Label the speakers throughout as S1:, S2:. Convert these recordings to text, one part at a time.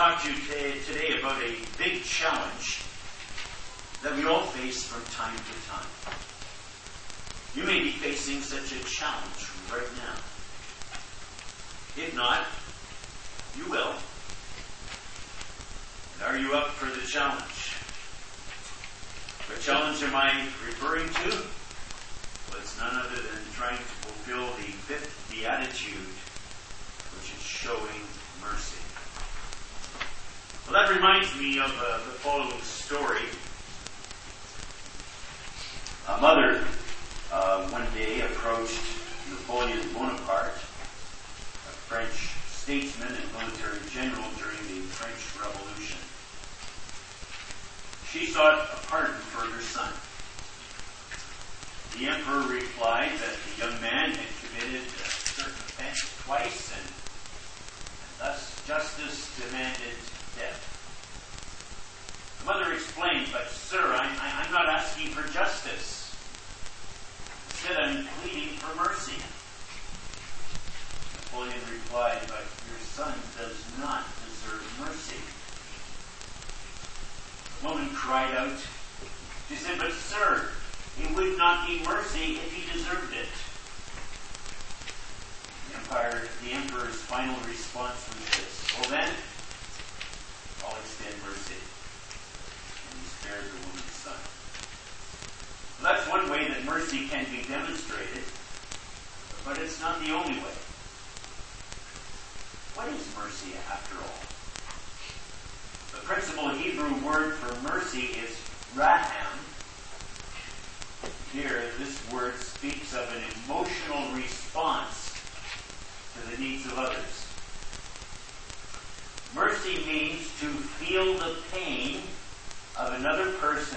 S1: talk to you today about a big challenge that we all face from time to time. You may be facing such a challenge right now. If not, you will. And are you up for the challenge? What challenge am I referring to? Well, it's none other than trying to fulfill the fifth beatitude, which is showing mercy. Well, that reminds me of the following story. A mother one day approached Napoleon Bonaparte, a French statesman and military general during the French Revolution. She sought a pardon for her son. The emperor replied that the young man had committed a certain offense twice, and thus justice demanded death. The mother explained, "But sir, I'm not asking for justice. Instead, I'm pleading for mercy." Napoleon replied, "But your son does not deserve mercy." The woman cried out. She said, "But sir, it would not be mercy if he deserved it." The emperor's final response was this: "Well then, I'll extend mercy." And he spared the woman's son. Well, that's one way that mercy can be demonstrated, but it's not the only way. What is mercy after all? The principal Hebrew word for mercy is raham. Here, this word speaks of an emotional response to the needs of others. Mercy means to feel the pain of another person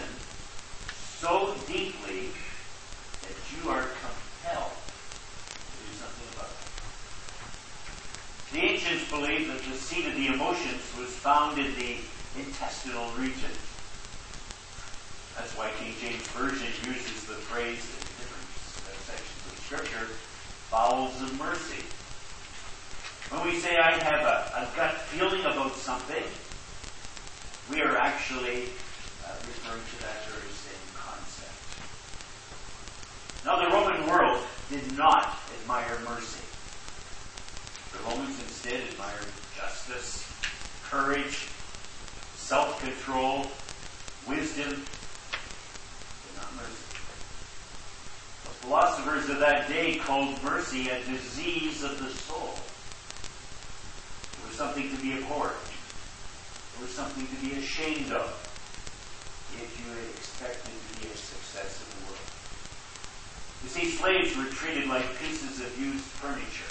S1: so deeply that you are compelled to do something about it. The ancients believed that the seat of the emotions was found in the intestinal region. That's why King James Version uses the phrase in different sections of Scripture, bowels of mercy. When we say I have a gut feeling about something, we are actually referring to that very same concept. Now, the Roman world did not admire mercy. The Romans instead admired justice, courage, self-control, wisdom, but not mercy. The philosophers of that day called mercy a disease of the soul. It was something to be abhorred. It was something to be ashamed of if you had expected to be a success in the world. You see, slaves were treated like pieces of used furniture.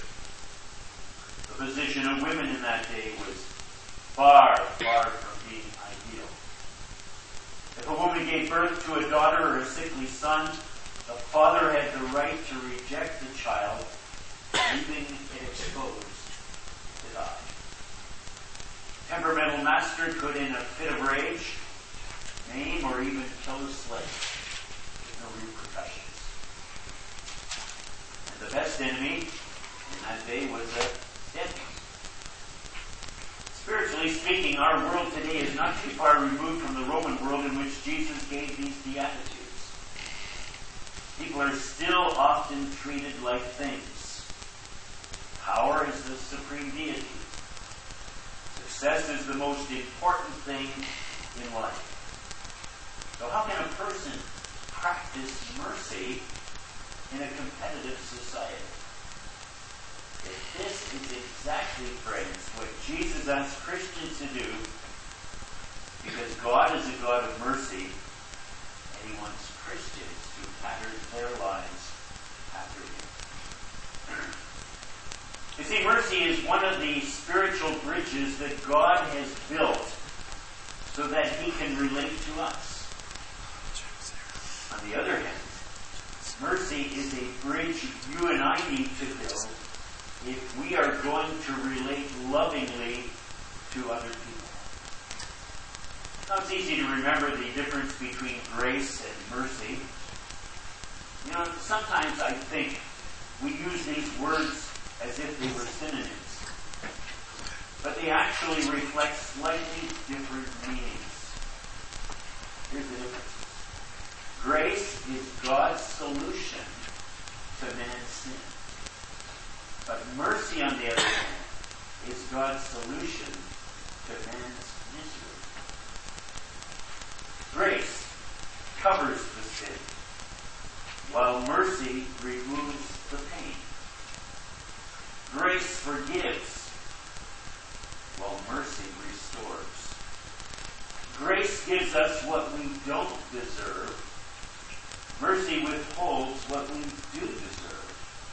S1: The position of women in that day was far, far from being ideal. If a woman gave birth to a daughter or a sickly son, the father had the right to reject the child, leaving it exposed to die. Temperamental master could, in a fit of rage, maim or even kill a slave with no repercussions. And the best enemy in that day was a dead one. Spiritually speaking, our world today is not too far removed from the Roman world in which Jesus gave these beatitudes. People are still often treated like things. Power is the supreme deity. Success is the most important thing in life. So how can a person practice mercy in a competitive society? This is exactly, friends, what Jesus asked Christians to do, because God is a God of mercy, and He wants Christians to pattern their lives after Him. You see, mercy is one of the spiritual bridges that God has built so that He can relate to us. On the other hand, mercy is a bridge you and I need to build if we are going to relate lovingly to other people. Now, it's easy to remember the difference between grace and mercy. You know, sometimes I think we use these words as if they were synonyms. but they actually reflect slightly different meanings. Here's the difference. Grace is God's solution to man's sin. But mercy, on the other hand, is God's solution to man's misery. Grace covers the sin, while mercy removes the pain. Grace forgives, while mercy restores. Grace gives us what we don't deserve. Mercy withholds what we do deserve.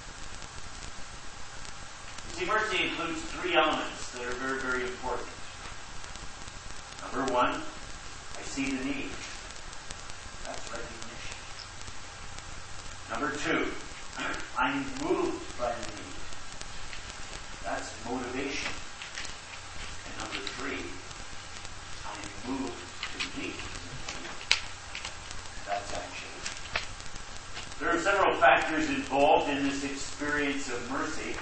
S1: You see, mercy includes three elements that are very, very important. Number one, I see the need. That's recognition. Number two, I'm moved by the need. That's motivation. And number three, I'm moved to meet the need. That's action. There are several factors involved in this experience of mercy.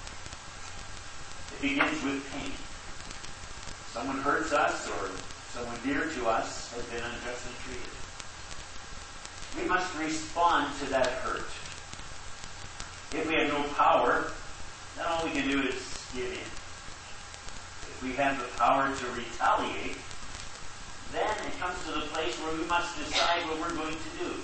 S1: It begins with pain. Someone hurts us or someone dear to us has been unjustly treated. We must respond to that hurt. If we have no power, then all we can do is give in. If we have the power to retaliate, then it comes to the place where we must decide what we're going to do.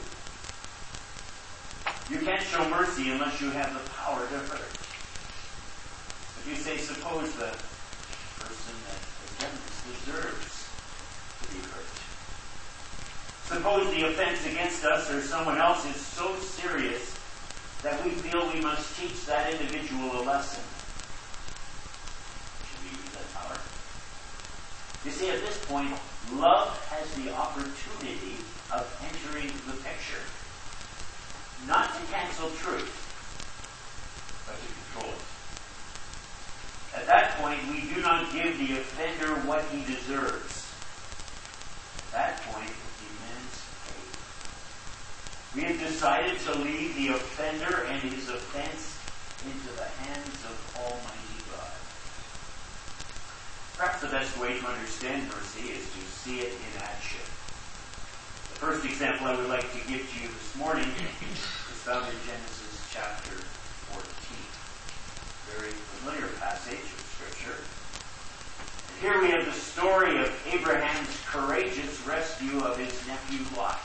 S1: You can't show mercy unless you have the power to hurt. If you say, suppose the person that has done this deserves to be hurt. Suppose the offense against us or someone else is so serious that we feel we must teach that individual a lesson. Should we use that power? You see, at this point, love has the opportunity of entering the picture. Not to cancel truth, but to control it. At that point, we do not give the offender what he deserves. At that point, it demands pay. We have decided to leave the offender and his offense into the hands of Almighty God. Perhaps the best way to understand mercy is to see it in action. The first example I would like to give to you this morning is found in Genesis chapter 14. Very familiar passage of Scripture. And here we have the story of Abraham's courageous rescue of his nephew Lot.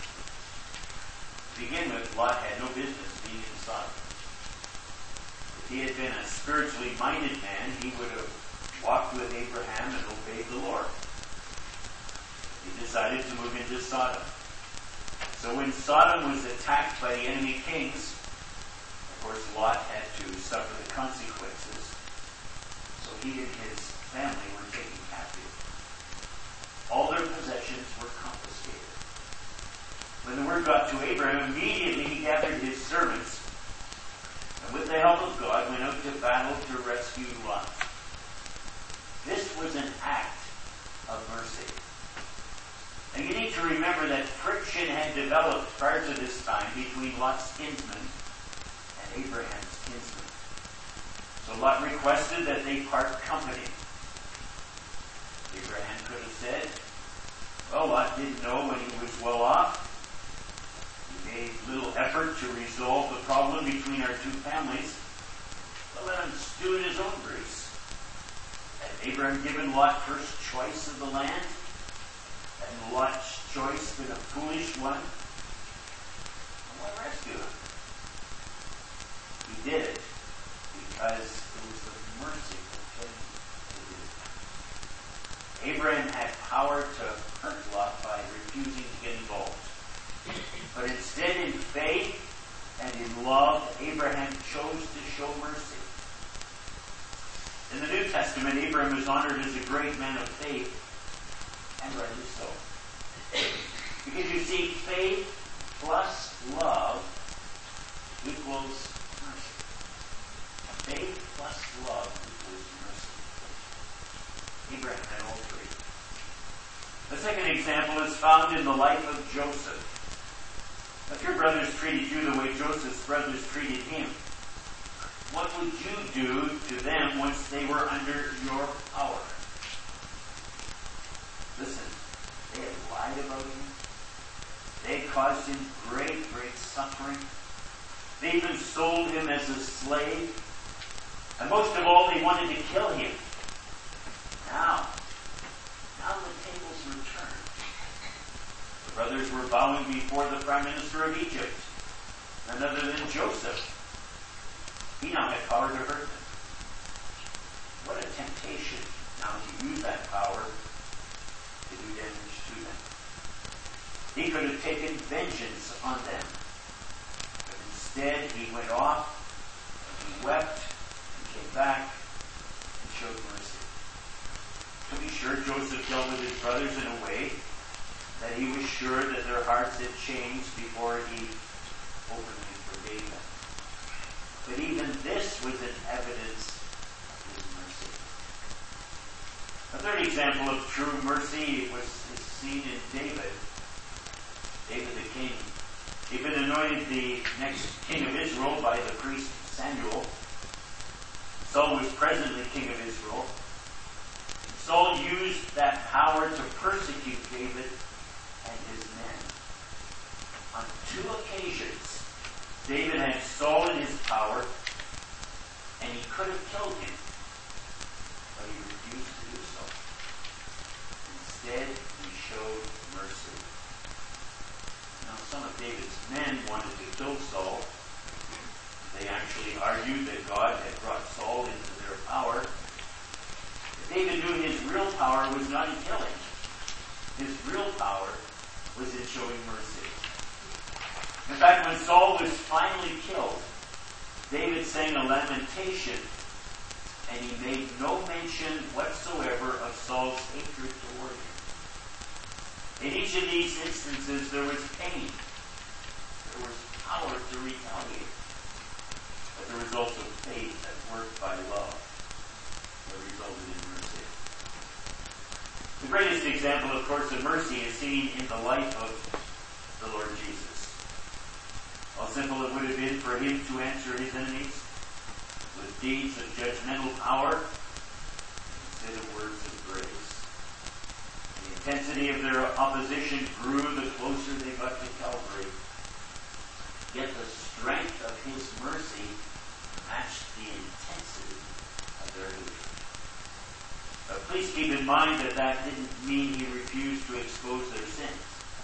S1: To begin with, Lot had no business being in Sodom. If he had been a spiritually minded man, he would have walked with Abraham and obeyed the Lord. He decided to move into Sodom. So when Sodom was attacked by the enemy kings, of course Lot had to suffer the consequences. So he and his family were taken captive. All their possessions were confiscated. When the word got to Abraham, immediately he gathered his servants and with the help of God went out to battle to rescue Lot. This was an act of mercy. And you need to remember that friction had developed prior to this time between Lot's kinsmen and Abraham's kinsmen. So Lot requested that they part company. Abraham could have said, well, Lot didn't know when he was well off. He made little effort to resolve the problem between our two families. But let him stew in his own grease. Had Abraham given Lot first choice of the land? Had Lot's choice been a foolish one? Why rescue him? He did it because it was the mercy of him who did it. Abraham had power to hurt Lot by refusing to get involved. But instead, in faith and in love, Abraham chose to show mercy. In the New Testament, Abraham is honored as a great man of faith, and rightly so. Because you see, faith plus love equals mercy. Faith plus love equals mercy. Abraham had all three. The second example is found in the life of Joseph. If your brothers treated you the way Joseph's brothers treated him, what would you do to them once they were under your power? Listen, they had lied about him. They had caused him great, great suffering. They even sold him as a slave. And most of all, they wanted to kill him. Now the tables were turned. The brothers were bowing before the Prime Minister of Egypt, none other than Joseph. He now had power to hurt them. What a temptation now to use that power to do damage to them. He could have taken vengeance on them. But instead, he went off, and he wept, and came back, and showed mercy. To be sure, Joseph dealt with his brothers in a way that he was sure that their hearts had changed before he openly forgave them. But even this was an evidence of his mercy. A third example of true mercy is seen in David. David the king. He'd been anointed the next king of Israel by the priest Samuel. Saul was presently king of Israel. Saul used that power to persecute David and his men. On 2 occasions, David had Saul in his power, and he could have killed him, but he refused to do so. Instead, he showed mercy. Now, some of David's men wanted to kill Saul. They actually argued that God had brought Saul into their power. David knew his real power was not in killing. His real power was in showing mercy. In fact, when Saul was finally killed, David sang a lamentation, and he made no mention whatsoever of Saul's hatred toward him. In each of these instances, there was pain. There was power to retaliate. But there was also faith at work by love that resulted in mercy. The greatest example, of course, of mercy is seen in the life of the Lord Jesus. How simple it would have been for him to answer his enemies with deeds of judgmental power instead of words of grace. The intensity of their opposition grew the closer they got to Calvary. Yet the strength of his mercy matched the intensity of their hatred. Please keep in mind that didn't mean he refused to expose their sins.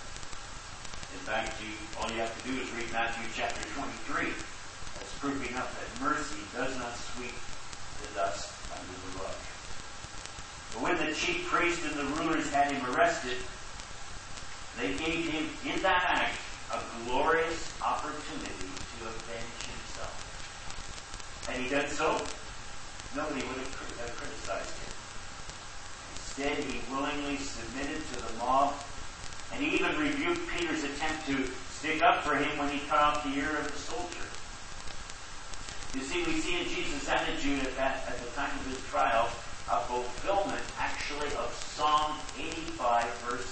S1: In fact, all you have to do is read Matthew chapter 23. That's proof enough that mercy does not sweep the dust under the rug. But when the chief priest and the rulers had him arrested, they gave him, in that act, a glorious opportunity to avenge himself. Had he done so, nobody would have criticized him. Instead, he willingly submitted to the mob, and he even rebuked Peter's attempt to stick up for him when he cut off the ear of the soldier. You see, we see in Jesus' attitude at the time of his trial a fulfillment, actually, of Psalm 85, verse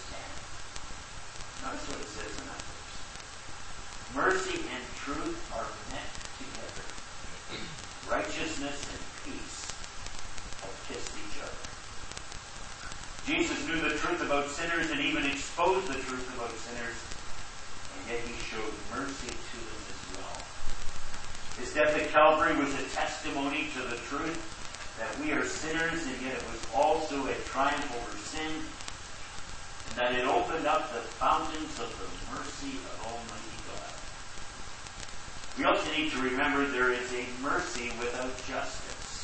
S1: 10. Notice what it says in that verse. Mercy and truth are met together. Righteousness and peace have kissed each other. Jesus knew the truth about sinners and even exposed the truth about sinners, and yet he showed mercy to them as well. His death at Calvary was a testimony to the truth that we are sinners, and yet it was also a triumph over sin, and that it opened up the fountains of the mercy of Almighty God. We also need to remember there is a mercy without justice.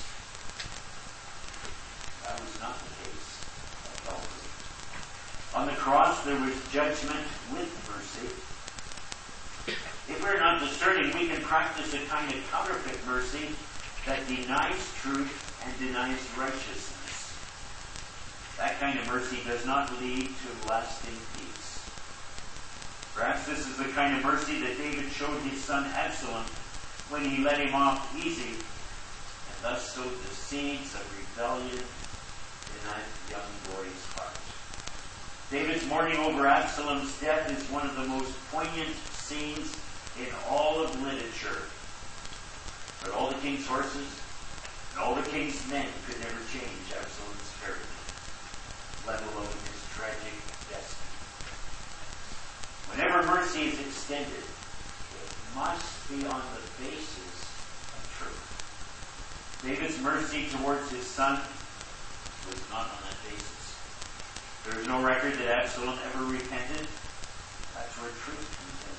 S1: That was not the case at Calvary. On the cross, there was judgment with mercy. If we're not discerning, we can practice a kind of counterfeit mercy that denies truth and denies righteousness. That kind of mercy does not lead to lasting peace. Perhaps this is the kind of mercy that David showed his son Absalom when he let him off easy, and thus sowed the seeds of rebellion in that young boy's heart. David's mourning over Absalom's death is one of the most poignant scenes in all of literature. But all the king's horses and all the king's men could never change Absalom's character, let alone his tragic destiny. Whenever mercy is extended, it must be on the basis of truth. David's mercy towards his son was not on that basis. There is no record that Absalom ever repented. That's where truth comes in.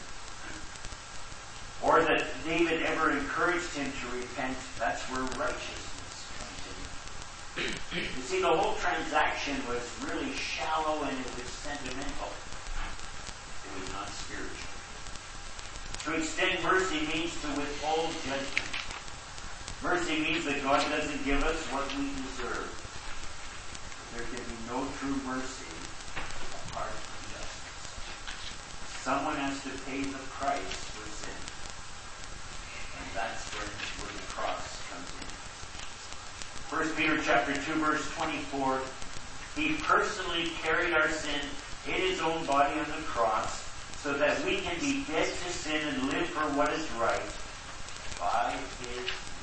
S1: Or that David ever encouraged him to repent. That's where righteousness comes in. You see, the whole transaction was really shallow and it was sentimental. It was not spiritual. To extend mercy means to withhold judgment. Mercy means that God doesn't give us what we deserve. There can be no true mercy apart from justice. Someone has to pay the price for sin. And that's where the cross comes in. 1 Peter chapter 2, verse 24. He personally carried our sin in his own body on the cross so that we can be dead to sin and live for what is right. By his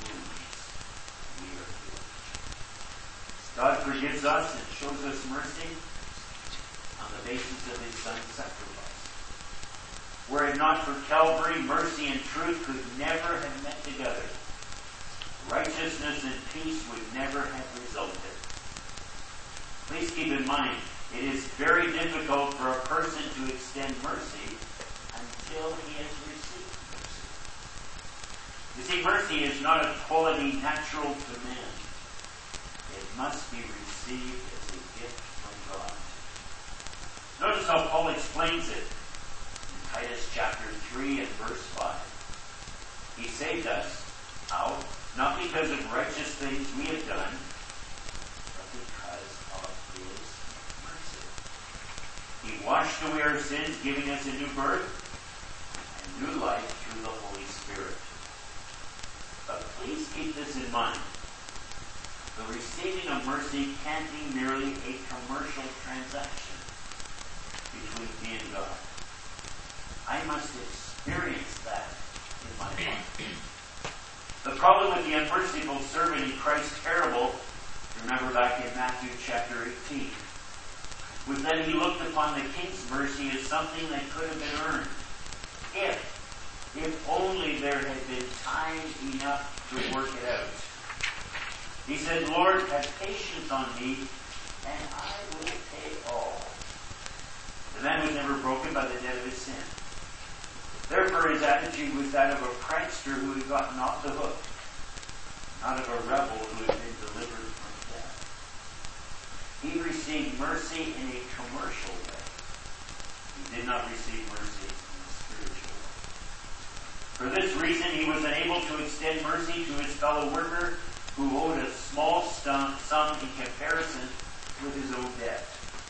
S1: God forgives us and shows us mercy on the basis of his son's sacrifice. Were it not for Calvary, mercy and truth could never have met together. Righteousness and peace would never have resulted. Please keep in mind, it is very difficult for a person to extend mercy until he has received mercy. You see, mercy is not a quality natural to man. It must be received as a gift from God. Notice how Paul explains it in Titus chapter 3 and verse 5. He saved us, how? Not because of righteous things we have done, but because of his mercy. He washed away our sins, giving us a new birth and new life through the Holy Spirit. But please keep this in mind. The receiving of mercy can't be merely a commercial transaction between me and God. I must experience that in my life. The problem with the unmerciful servant in Christ's parable, remember back in Matthew chapter 18, was that he looked upon the king's mercy as something that could have been earned. If only there had been time enough to work it out. He said, Lord, have patience on me, and I will pay all. The man was never broken by the debt of his sin. Therefore, his attitude was that of a prankster who had gotten off the hook, not of a rebel who had been delivered from death. He received mercy in a commercial way. He did not receive mercy in a spiritual way. For this reason, he was unable to extend mercy to his fellow worker who owed a small sum in comparison with his own debt.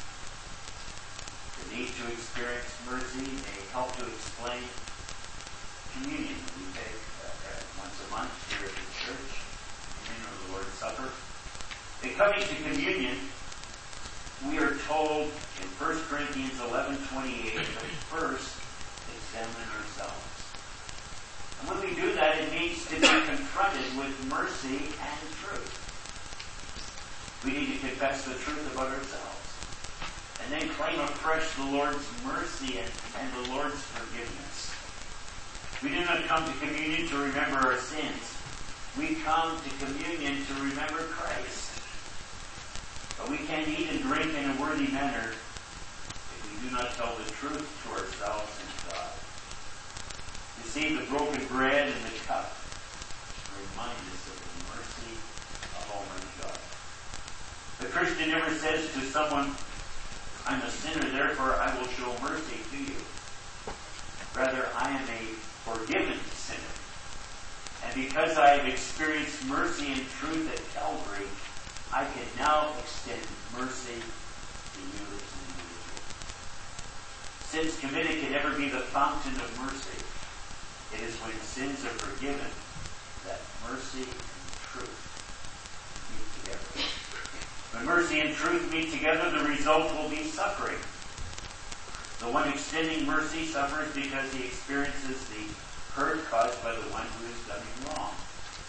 S1: The need to experience mercy may help to explain communion we take once a month here at the church, communion or the Lord's Supper. In coming to communion, we are told in 1 Corinthians 11:28 to first examine ourselves. And when we do that, it means to be confronted with mercy and truth. We need to confess the truth about ourselves. And then claim afresh the Lord's mercy and the Lord's forgiveness. We do not come to communion to remember our sins. We come to communion to remember Christ. But we can't eat and drink in a worthy manner if we do not tell the truth to ourselves and God. You see, the broken bread and the cup remind us of the mercy of Almighty God. The Christian never says to someone, I'm a sinner, therefore I will show mercy to you. Rather, I am a forgiven sinner. And because I have experienced mercy and truth at Calvary, I can now extend mercy to you as an individual. Sins committed can never be the fountain of mercy. It is when sins are forgiven that mercy and truth meet together. When mercy and truth meet together, the result will be suffering. The one extending mercy suffers because he experiences the hurt caused by the one who has done him wrong.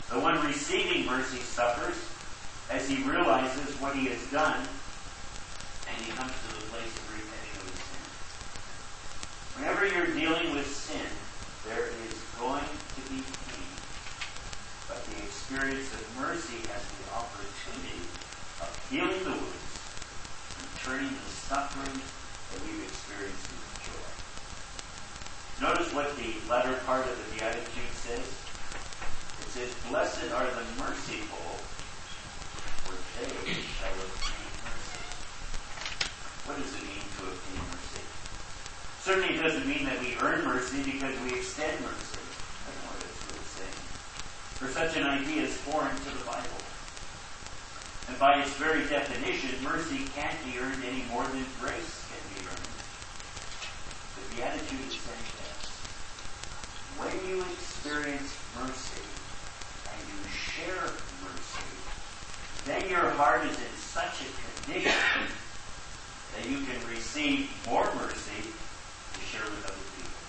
S1: The one receiving mercy suffers as he realizes what he has done, and he comes to the place of repenting of his sin. Whenever you're dealing with sin, there is going to be pain. But the experience of mercy has the opportunity of healing the wounds and turning the suffering that we've experienced into joy. Notice what the latter part of the Beatitude says. It says, "Blessed are the merciful, for they shall obtain mercy." What does it mean to obtain mercy? Certainly it doesn't mean that we earn mercy because we extend mercy. I don't know what it's really saying. For such an idea is foreign to the Bible. And by its very definition, mercy can't be earned any more than grace can be earned. The Beatitude is saying this. When you experience mercy and you share mercy, then your heart is in such a condition that you can receive more mercy to share with other people.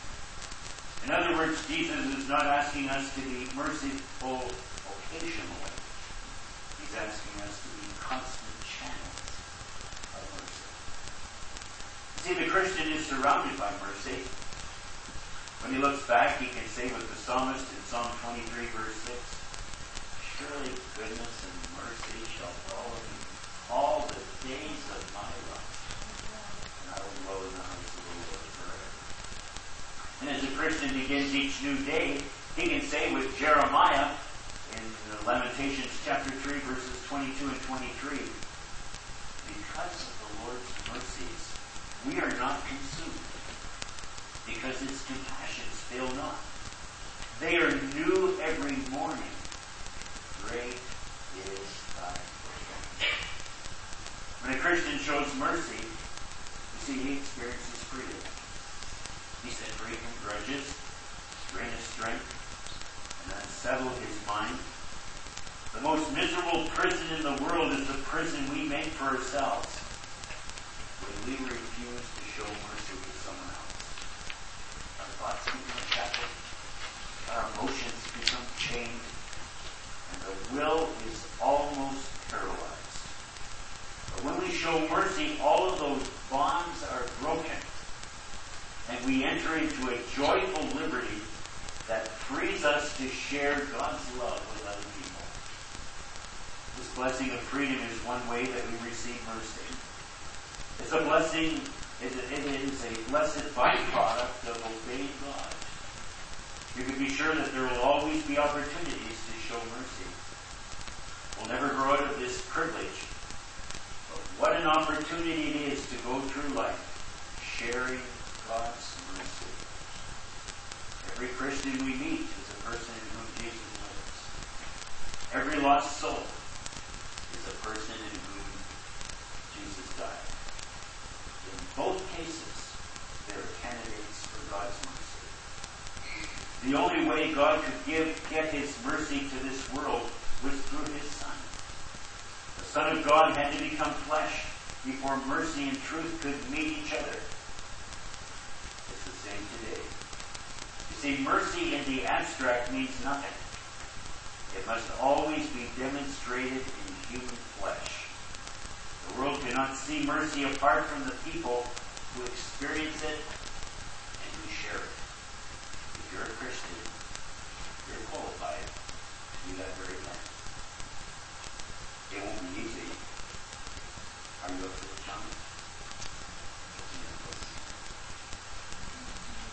S1: In other words, Jesus is not asking us to be merciful occasionally. He's asking us to be constant channels of mercy. See, the Christian is surrounded by mercy. When he looks back, he can say with the psalmist in Psalm 23, verse 6, "Surely goodness and mercy shall follow me all the days of my life, and I will dwell in the house of the Lord forever." And as a Christian begins each new day, he can say with Jeremiah in Lamentations chapter 3, verses 22 and 23, "Because of the Lord's mercies, we are not consumed, because his compassions fail not. They are new every morning. Great is thy faithfulness." When a Christian shows mercy, you see, he experiences freedom. He's set free from grudges, drain his strength, and unsettle his mind. The most miserable prison in the world is the prison we make for ourselves when we refuse to show mercy to someone else. Our thoughts become shackled, our emotions become chained, and the will is almost paralyzed. But when we show mercy, all of those bonds are broken, and we enter into a joyful liberty that frees us to share God's love with other people. This blessing of freedom is one way that we receive mercy. It's a blessing, it is a blessed byproduct of obeying God. You can be sure that there will always be opportunities to show mercy. We'll never grow out of this privilege. But what an opportunity it is to go through life sharing God's mercy. Every Christian we meet is a person in whom Jesus lives. Every lost soul is a person in whom Jesus died. In both cases, they are candidates for God's mercy. The only way God could get his mercy to this world was through his Son. The Son of God had to become flesh before mercy and truth could meet each other. It's the same today. You see, mercy in the abstract means nothing. It must always be demonstrated in human flesh. The world cannot see mercy apart from the people who experience it and who share it. If you're a Christian, you're qualified to do that very thing. It won't be easy. Are you up for the challenge?